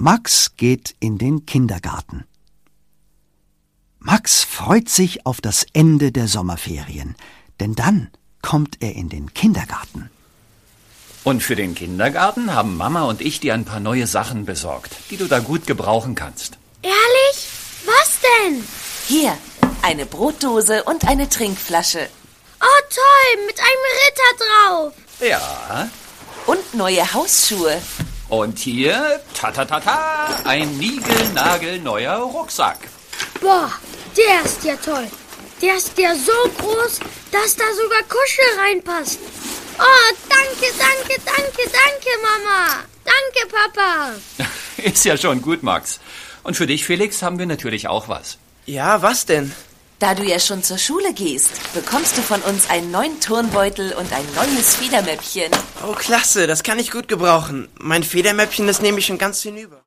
Max geht in den Kindergarten. Max freut sich auf das Ende der Sommerferien, denn dann kommt er in den Kindergarten. Und für den Kindergarten haben Mama und ich dir ein paar neue Sachen besorgt, die du da gut gebrauchen kannst. Ehrlich? Was denn? Hier, eine Brotdose und eine Trinkflasche. Oh toll, mit einem Ritter drauf. Ja. Und neue Hausschuhe. Und hier, ein niegelnagelneuer Rucksack. Boah, der ist ja toll. Der ist ja so groß, dass da sogar Kuschel reinpasst. Oh, danke, Mama. Danke, Papa. Ist ja schon gut, Max. Und für dich, Felix, haben wir natürlich auch was. Ja, was denn? Da du ja schon zur Schule gehst, bekommst du von uns einen neuen Turnbeutel und ein neues Federmäppchen. Oh, klasse, das kann ich gut gebrauchen. Mein Federmäppchen ist nämlich schon ganz hinüber.